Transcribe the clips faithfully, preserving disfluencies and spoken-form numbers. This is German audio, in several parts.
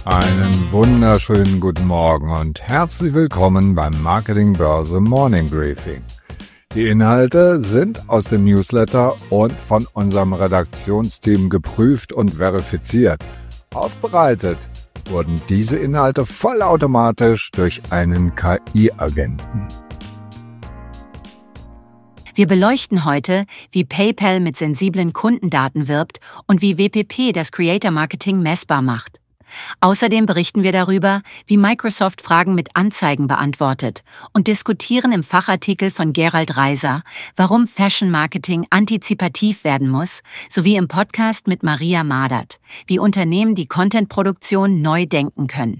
Einen wunderschönen guten Morgen und herzlich willkommen beim Marketing Börse Morning Briefing. Die Inhalte sind aus dem Newsletter und von unserem Redaktionsteam geprüft und verifiziert. Aufbereitet wurden diese Inhalte vollautomatisch durch einen K I-Agenten. Wir beleuchten heute, wie PayPal mit sensiblen Kundendaten wirbt und wie W P P das Creator Marketing messbar macht. Außerdem berichten wir darüber, wie Microsoft Fragen mit Anzeigen beantwortet und diskutieren im Fachartikel von Gerald Reiser, warum Fashion Marketing antizipativ werden muss, sowie im Podcast mit Maria Madert, wie Unternehmen die Contentproduktion neu denken können.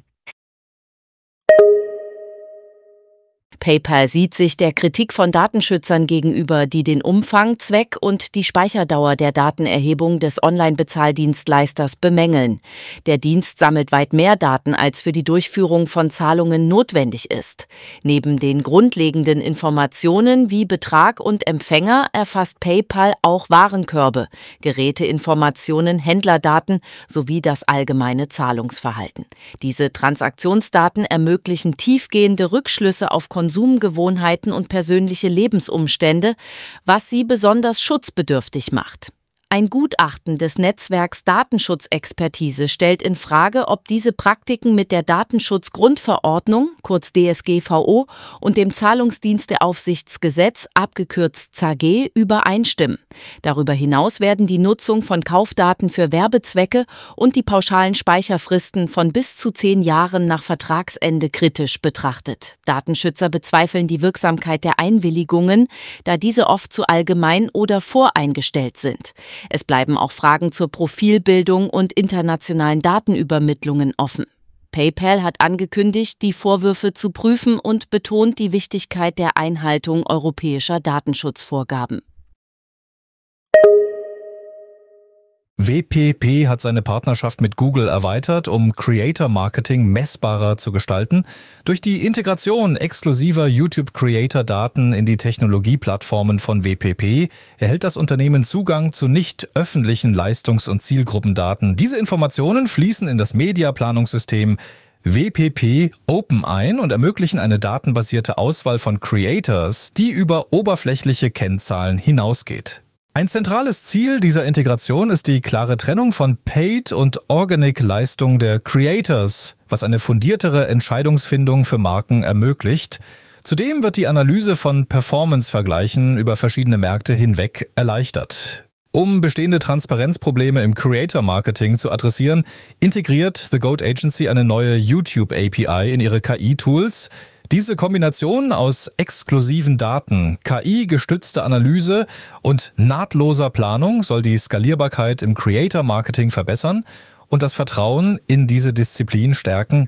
PayPal sieht sich der Kritik von Datenschützern gegenüber, die den Umfang, Zweck und die Speicherdauer der Datenerhebung des Online-Bezahldienstleisters bemängeln. Der Dienst sammelt weit mehr Daten, als für die Durchführung von Zahlungen notwendig ist. Neben den grundlegenden Informationen wie Betrag und Empfänger erfasst PayPal auch Warenkörbe, Geräteinformationen, Händlerdaten sowie das allgemeine Zahlungsverhalten. Diese Transaktionsdaten ermöglichen tiefgehende Rückschlüsse auf Konsumverhalten, Konsumgewohnheiten und persönliche Lebensumstände, was sie besonders schutzbedürftig macht. Ein Gutachten des Netzwerks Datenschutzexpertise stellt in Frage, ob diese Praktiken mit der Datenschutzgrundverordnung, kurz D S G V O, und dem Zahlungsdiensteaufsichtsgesetz, abgekürzt Z A G, übereinstimmen. Darüber hinaus werden die Nutzung von Kaufdaten für Werbezwecke und die pauschalen Speicherfristen von bis zu zehn Jahren nach Vertragsende kritisch betrachtet. Datenschützer bezweifeln die Wirksamkeit der Einwilligungen, da diese oft zu allgemein oder voreingestellt sind. Es bleiben auch Fragen zur Profilbildung und internationalen Datenübermittlungen offen. PayPal hat angekündigt, die Vorwürfe zu prüfen und betont die Wichtigkeit der Einhaltung europäischer Datenschutzvorgaben. W P P hat seine Partnerschaft mit Google erweitert, um Creator Marketing messbarer zu gestalten. Durch die Integration exklusiver YouTube-Creator-Daten in die Technologieplattformen von W P P erhält das Unternehmen Zugang zu nicht öffentlichen Leistungs- und Zielgruppendaten. Diese Informationen fließen in das Mediaplanungssystem W P P Open ein und ermöglichen eine datenbasierte Auswahl von Creators, die über oberflächliche Kennzahlen hinausgeht. Ein zentrales Ziel dieser Integration ist die klare Trennung von Paid- und Organic-Leistung der Creators, was eine fundiertere Entscheidungsfindung für Marken ermöglicht. Zudem wird die Analyse von Performance-Vergleichen über verschiedene Märkte hinweg erleichtert. Um bestehende Transparenzprobleme im Creator-Marketing zu adressieren, integriert The Goat Agency eine neue YouTube-A P I in ihre K I-Tools. Diese Kombination aus exklusiven Daten, K I-gestützter Analyse und nahtloser Planung soll die Skalierbarkeit im Creator-Marketing verbessern und das Vertrauen in diese Disziplin stärken.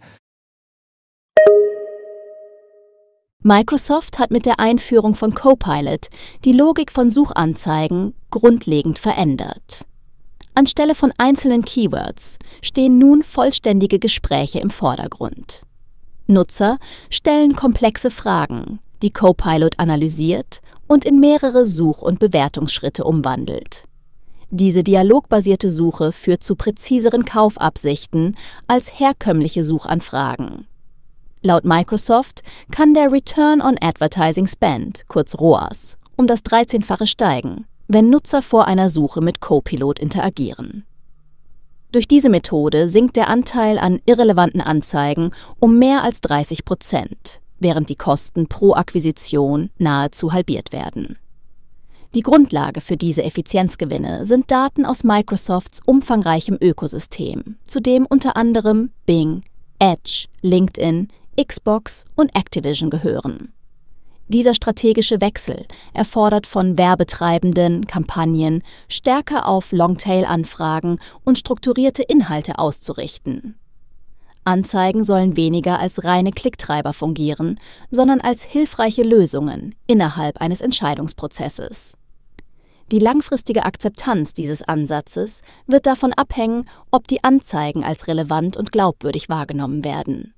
Microsoft hat mit der Einführung von Copilot die Logik von Suchanzeigen grundlegend verändert. Anstelle von einzelnen Keywords stehen nun vollständige Gespräche im Vordergrund. Nutzer stellen komplexe Fragen, die Copilot analysiert und in mehrere Such- und Bewertungsschritte umwandelt. Diese dialogbasierte Suche führt zu präziseren Kaufabsichten als herkömmliche Suchanfragen. Laut Microsoft kann der Return on Advertising Spend, kurz R O A S, um das dreizehnfache steigen, wenn Nutzer vor einer Suche mit Copilot interagieren. Durch diese Methode sinkt der Anteil an irrelevanten Anzeigen um mehr als dreißig Prozent, während die Kosten pro Akquisition nahezu halbiert werden. Die Grundlage für diese Effizienzgewinne sind Daten aus Microsofts umfangreichem Ökosystem, zu dem unter anderem Bing, Edge, LinkedIn, Xbox und Activision gehören. Dieser strategische Wechsel erfordert von Werbetreibenden, Kampagnen stärker auf Longtail-Anfragen und strukturierte Inhalte auszurichten. Anzeigen sollen weniger als reine Klicktreiber fungieren, sondern als hilfreiche Lösungen innerhalb eines Entscheidungsprozesses. Die langfristige Akzeptanz dieses Ansatzes wird davon abhängen, ob die Anzeigen als relevant und glaubwürdig wahrgenommen werden.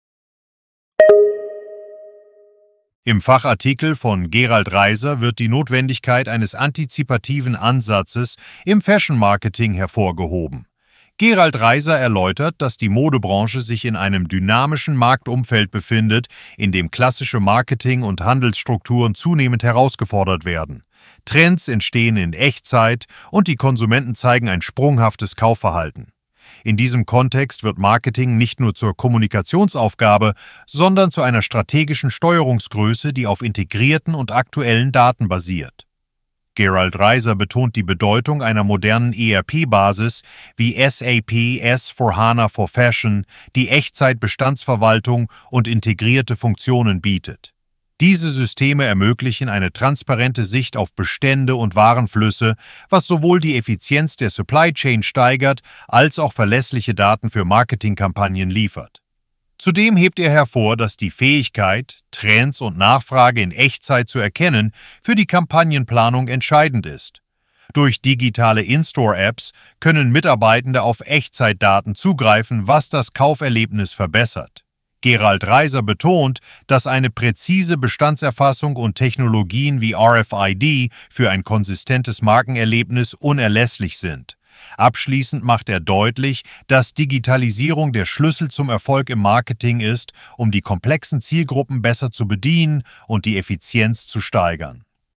Im Fachartikel von Gerald Reiser wird die Notwendigkeit eines antizipativen Ansatzes im Fashion-Marketing hervorgehoben. Gerald Reiser erläutert, dass die Modebranche sich in einem dynamischen Marktumfeld befindet, in dem klassische Marketing- und Handelsstrukturen zunehmend herausgefordert werden. Trends entstehen in Echtzeit und die Konsumenten zeigen ein sprunghaftes Kaufverhalten. In diesem Kontext wird Marketing nicht nur zur Kommunikationsaufgabe, sondern zu einer strategischen Steuerungsgröße, die auf integrierten und aktuellen Daten basiert. Gerald Reiser betont die Bedeutung einer modernen E R P-Basis wie S A P S vier HANA for Fashion, die Echtzeit-Bestandsverwaltung und integrierte Funktionen bietet. Diese Systeme ermöglichen eine transparente Sicht auf Bestände und Warenflüsse, was sowohl die Effizienz der Supply Chain steigert, als auch verlässliche Daten für Marketingkampagnen liefert. Zudem hebt er hervor, dass die Fähigkeit, Trends und Nachfrage in Echtzeit zu erkennen, für die Kampagnenplanung entscheidend ist. Durch digitale In-Store-Apps können Mitarbeitende auf Echtzeitdaten zugreifen, was das Kauferlebnis verbessert. Gerald Reiser betont, dass eine präzise Bestandserfassung und Technologien wie R F I D für ein konsistentes Markenerlebnis unerlässlich sind. Abschließend macht er deutlich, dass Digitalisierung der Schlüssel zum Erfolg im Marketing ist, um die komplexen Zielgruppen besser zu bedienen und die Effizienz zu steigern.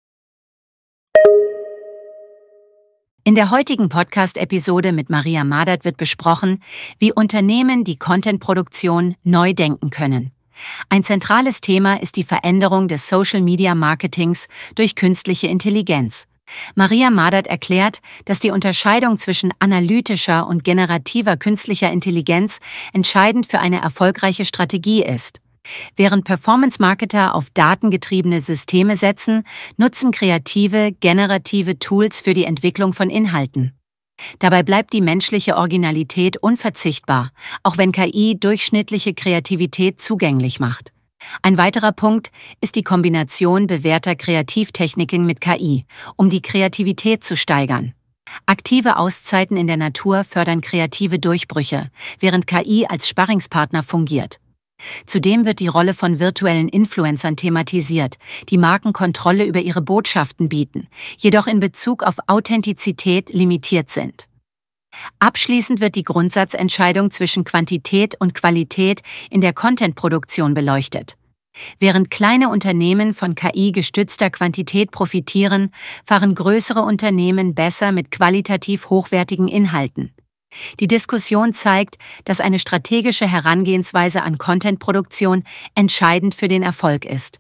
In der heutigen Podcast-Episode mit Maria Madert wird besprochen, wie Unternehmen die Content-Produktion neu denken können. Ein zentrales Thema ist die Veränderung des Social-Media-Marketings durch künstliche Intelligenz. Maria Madert erklärt, dass die Unterscheidung zwischen analytischer und generativer künstlicher Intelligenz entscheidend für eine erfolgreiche Strategie ist. Während Performance-Marketer auf datengetriebene Systeme setzen, nutzen kreative, generative Tools für die Entwicklung von Inhalten. Dabei bleibt die menschliche Originalität unverzichtbar, auch wenn K I durchschnittliche Kreativität zugänglich macht. Ein weiterer Punkt ist die Kombination bewährter Kreativtechniken mit K I, um die Kreativität zu steigern. Aktive Auszeiten in der Natur fördern kreative Durchbrüche, während K I als Sparringspartner fungiert. Zudem wird die Rolle von virtuellen Influencern thematisiert, die Marken Kontrolle über ihre Botschaften bieten, jedoch in Bezug auf Authentizität limitiert sind. Abschließend wird die Grundsatzentscheidung zwischen Quantität und Qualität in der Content-Produktion beleuchtet. Während kleine Unternehmen von K I-gestützter Quantität profitieren, fahren größere Unternehmen besser mit qualitativ hochwertigen Inhalten. Die Diskussion zeigt, dass eine strategische Herangehensweise an Content-Produktion entscheidend für den Erfolg ist.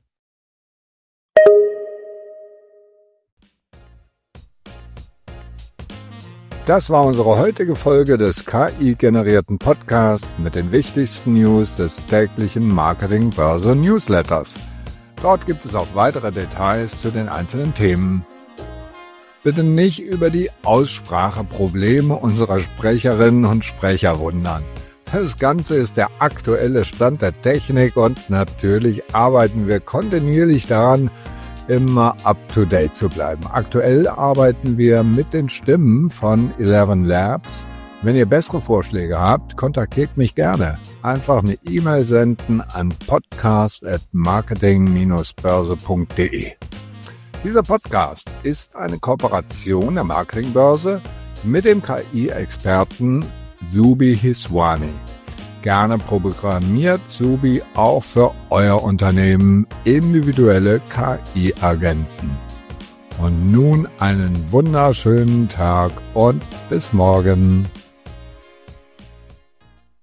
Das war unsere heutige Folge des K I-generierten Podcasts mit den wichtigsten News des täglichen Marketing-Börse-Newsletters. Dort gibt es auch weitere Details zu den einzelnen Themen. Bitte nicht über die Ausspracheprobleme unserer Sprecherinnen und Sprecher wundern. Das Ganze ist der aktuelle Stand der Technik und natürlich arbeiten wir kontinuierlich daran, immer up-to-date zu bleiben. Aktuell arbeiten wir mit den Stimmen von Eleven Labs. Wenn ihr bessere Vorschläge habt, kontaktiert mich gerne. Einfach eine E-Mail senden an podcast at marketing dash börse punkt de. Dieser Podcast ist eine Kooperation der Marketingbörse mit dem K I-Experten Zubi Hiswani. Gerne programmiert Zubi auch für euer Unternehmen individuelle K I-Agenten. Und nun einen wunderschönen Tag und bis morgen.